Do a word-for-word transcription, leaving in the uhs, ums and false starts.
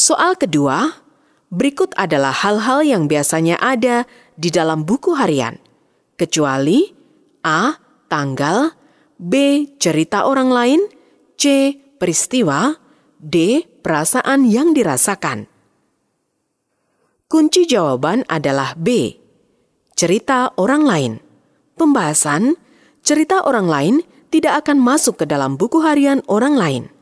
Soal kedua, berikut adalah hal-hal yang biasanya ada di dalam buku harian, kecuali A. Tanggal, B. Cerita orang lain, C. Peristiwa, D. Perasaan yang dirasakan. Kunci jawaban adalah B. Cerita orang lain. Pembahasan, cerita orang lain tidak akan masuk ke dalam buku harian orang lain.